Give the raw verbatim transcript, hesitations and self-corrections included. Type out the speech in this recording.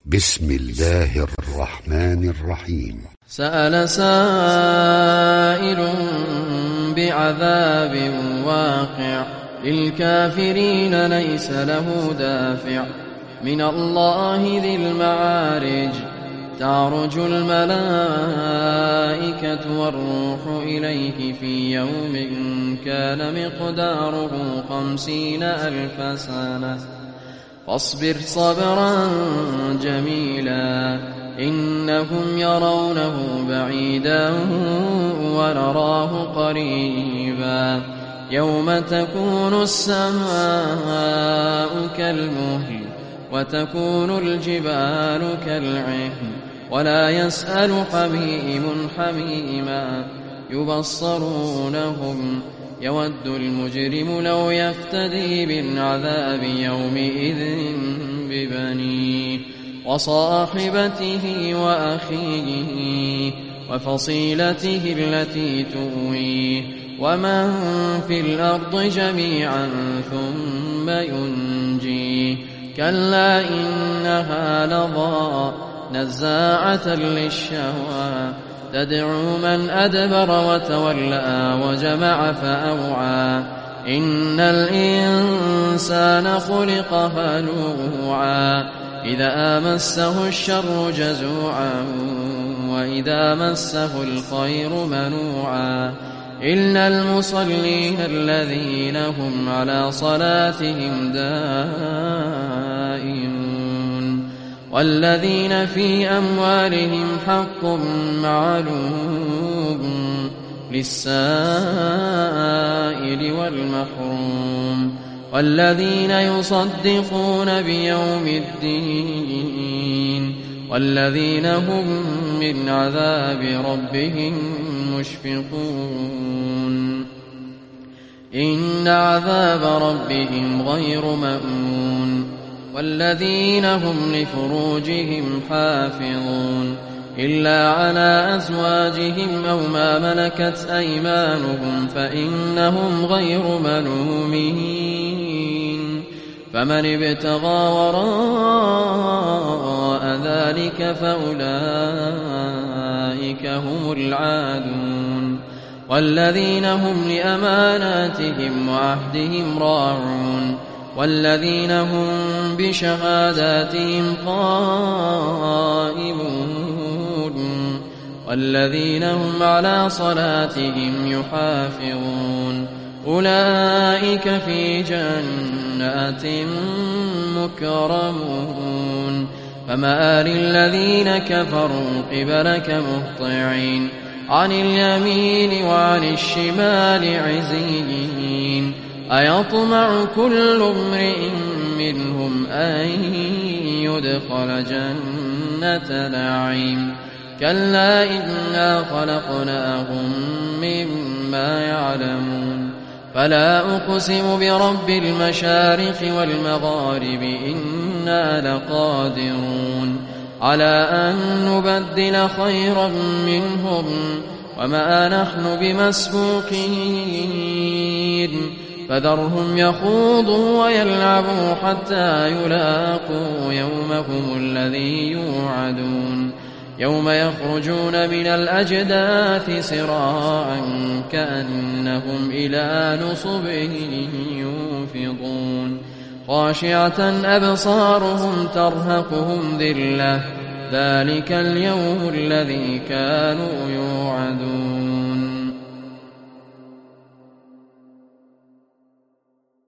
بسم الله الرحمن الرحيم. سأل سائل بعذاب واقع للكافرين ليس له دافع من الله ذي المعارج تعرج الملائكة والروح إليه في يوم كان مقداره خمسين ألف سنة فاصبر صبرا جميلا إنهم يرونه بعيدا ونراه قريبا يوم تكون السماء كالمهل وتكون الجبال كالعهن ولا يسأل حميم حميما يبصرونهم يود المجرم لو يفتدي من عذاب يومئذ ببنيه وصاحبته وأخيه وفصيلته التي تؤويه ومن في الأرض جميعا ثم ينجيه كلا إنها لظى نزاعة للشهوى تدعو من أدبر وتولى وجمع فأوعى إن الإنسان خلق هلوعا إذا مسه الشر جزوعا وإذا مسه الخير منوعا إلا المصلين الذين هم على صلاتهم دائمون والذين في أموالهم حق معلوم للسائل والمحروم والذين يصدقون بيوم الدين والذين هم من عذاب ربهم مشفقون إن عذاب ربهم غير مأمون والذين هم لفروجهم حافظون إلا على أزواجهم أو ما ملكت أيمانهم فإنهم غير ملومين فمن ابتغى وراء ذلك فأولئك هم العادون والذين هم لأماناتهم وعهدهم راعون والذين هم بشهاداتهم قائمون والذين هم على صلاتهم يحافظون أولئك في جنات مكرمون فمآل الذين كفروا قبلك مهطعين عن اليمين وعن الشمال عزين أيطمع كل امرئ منهم أن يدخل جنة نعيم كلا إنا خلقناهم مما يعلمون فلا أقسم برب المشارق والمغارب إنا لقادرون على أن نبدل خيرا منهم وما نحن بمسبوقين فذرهم يخوضوا ويلعبوا حتى يلاقوا يومهم الذي يوعدون يوم يخرجون من الأجداث سراعا كأنهم إلى نصب يوفضون خاشعة أبصارهم ترهقهم ذلة ذلك اليوم الذي كانوا يوعدون